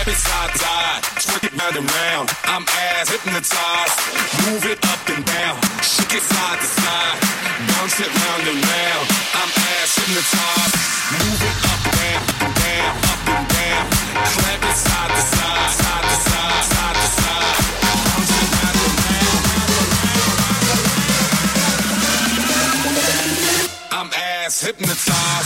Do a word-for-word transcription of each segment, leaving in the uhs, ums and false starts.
clap it side to side, twerk it round and round. I'm ass hypnotized, move it up and down, shake it side to side, bounce it round and round. I'm ass hypnotized, move it up and down, down, up and down, clap it side to side, side to side, side to side, bounce it round and round. I'm ass hypnotized.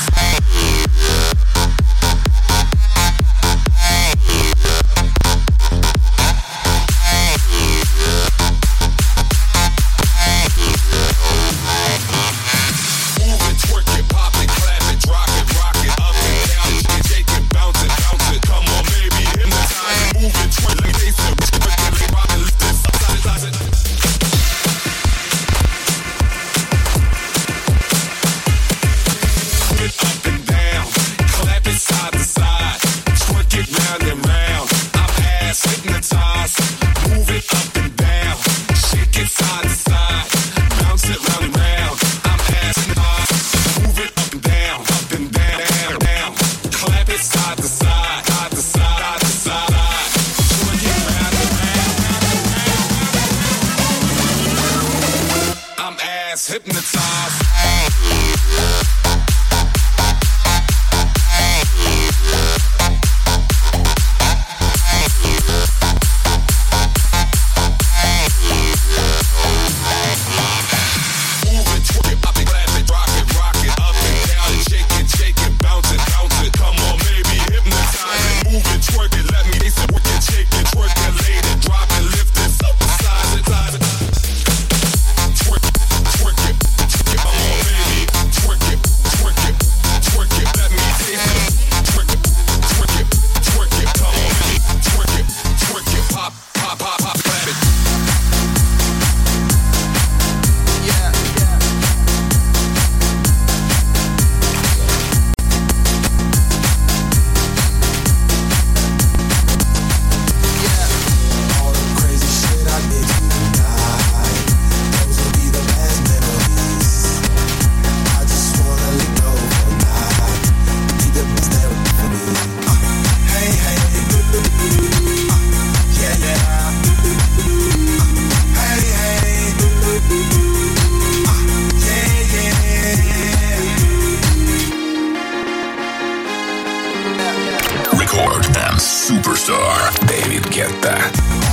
Hypnotized. Superstar David Guetta.